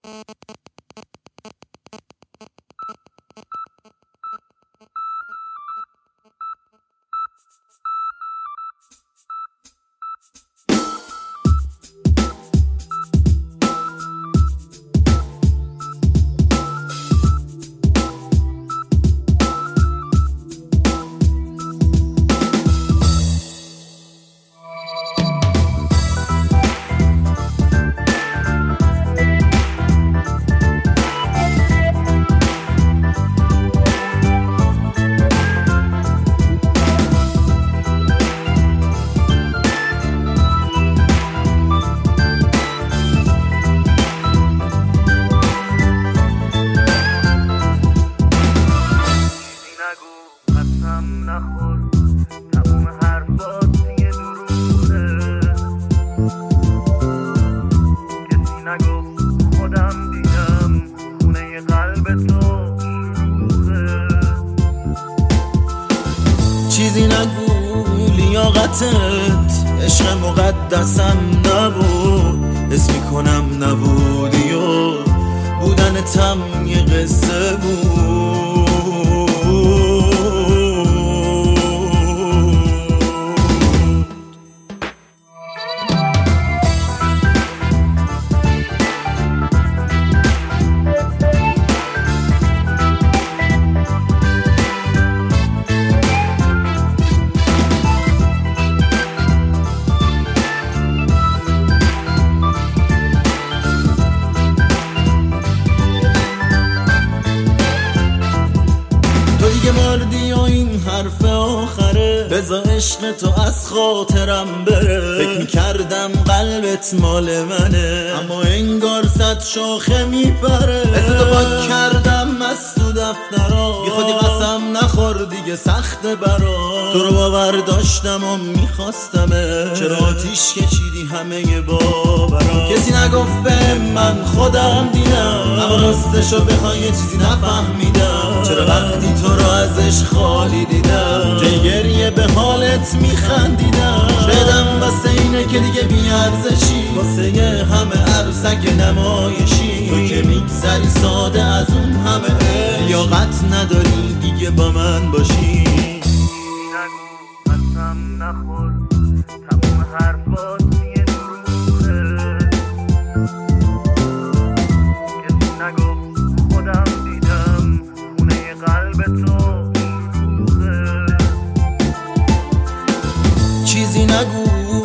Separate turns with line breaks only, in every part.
چیزی نگو لیاقتت عشق مقدسم نبود، حس میکنم نبودی و بودنتم یه قصه بود. مردی و این حرف آخره، بذار عشق تو از خاطرم بره. فکر میکردم قلبت مال منه، اما انگار صد شاخه میپره. اسمتو پاک کردم از تو دفترا، بی خودی قسم نخور دیگه سخت برا. تو رو باور داشتم و میخواستمه، چرا آتیش کشیدی همه باورا. کسی نگفت به من خودم دیدم، اما راستشو بخوای یه چیزی نفهمیدم. چرا وقتی تو رو ازش خالی دیدم، جای گریه به حالت میخندیدم. شایدم واسه اینه که دیگه بیارزشی، واسه یه همه عروسک نمایشی. تو که میگذری ساده از اون همه، لیاقت نداری دیگه با من باشی.
نگو قسم نخور، تموم حرفات یه دروغه. کسی نگفت خودم دیدم خونه قلب تو شلوغه.
چیزی نگو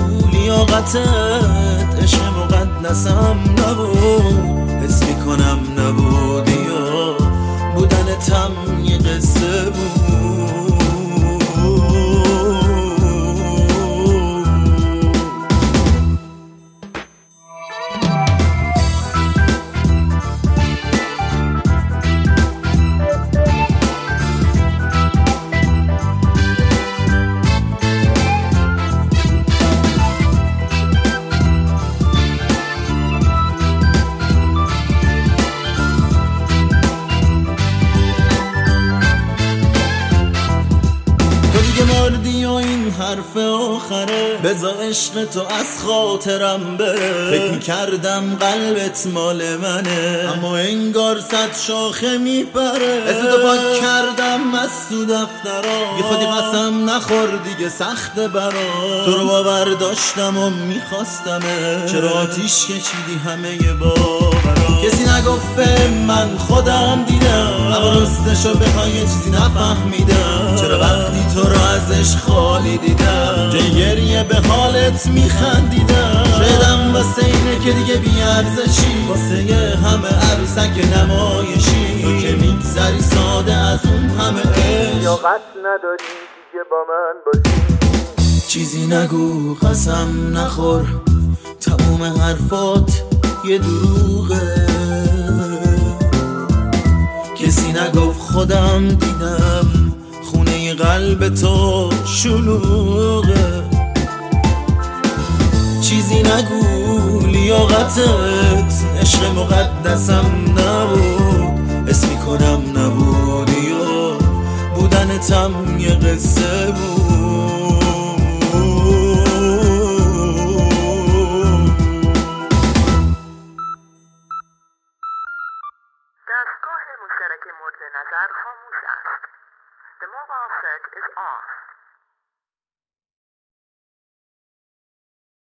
لیاقتت عشق مقدسم نبود، حس میکنم نبودی و بودنتم یه قصه بود. مردی و این حرف آخره، بذار عشق تو از خاطرم بره. فکر میکردم قلبت مال منه، اما انگار صد شاخه میپره. اسمتو پاک کردم از تو دفترا، بی خودی قسم نخور دیگه سخت برا. تو رو باور داشتم و میخواستمه، چرا آتیش کشیدی همه باورا. کسی نگفت به من خودم دیدم، اما راستشو بخوای یه چیزی نفهمیدم. چرا وقتی تو رو ازش خالی دیدم، جای گریه به حالت میخندیدم. شایدم واسه اینه که دیگه بیارزشی، واسه یه همه عروسک نمایشی. تو که میگذری ساده از اون همه عشق،
لیاقت نداری دیگه با من باشی.
چیزی نگو قسم نخور، تموم حرفات یه دروغه. کسی نگفت خودم دیدم خونه قلب تو شلوغه. چیزی نگو لیاقتت عشق مقدسم نبود، حس میکنم نبودی و بودنتم یه قصه بود.
نظر خاموش است. The mobile set is off.